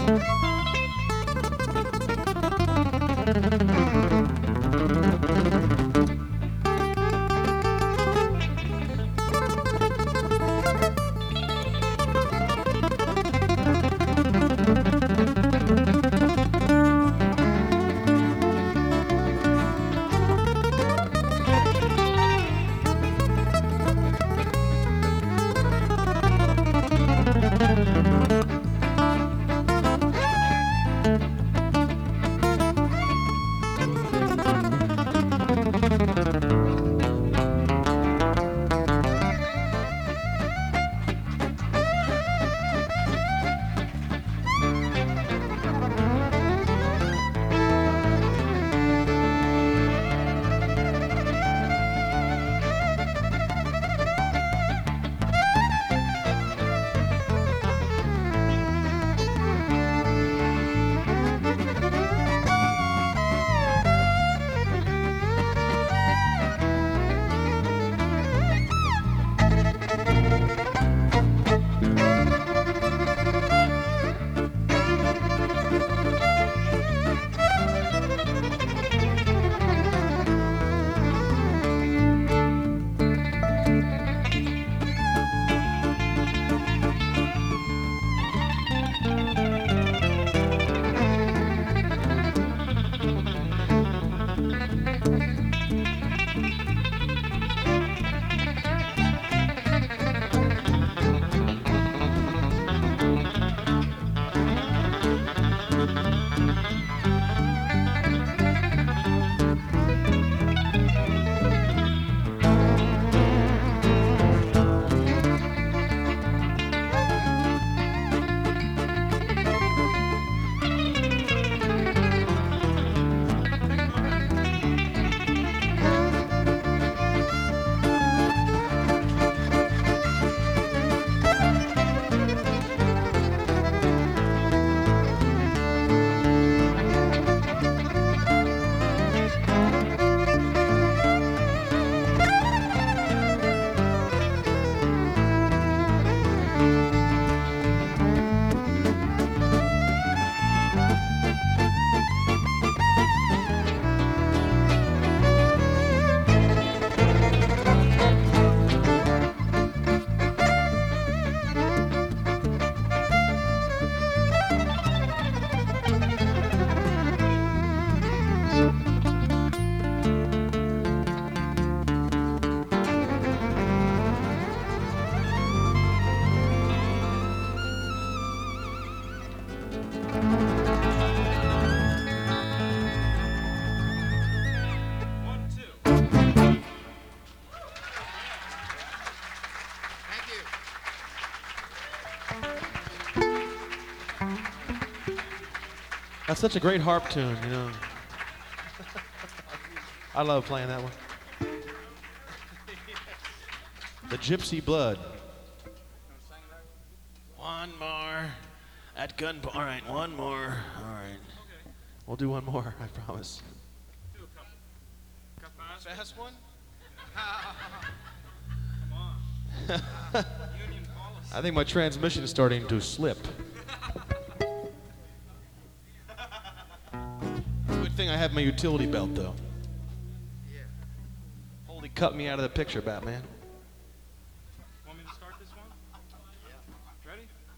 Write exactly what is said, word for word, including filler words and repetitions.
That's such a great harp tune, you know. I love playing that one. The Gypsy Blood. One more. At gunpoint. All right, one more. All right. We'll do one more, I promise. Do a couple. Fast, Fast one? Come on. Union policy. I think my transmission is starting to slip. Good thing I have my utility belt, though. Yeah. Holy, cut me out of the picture, Batman.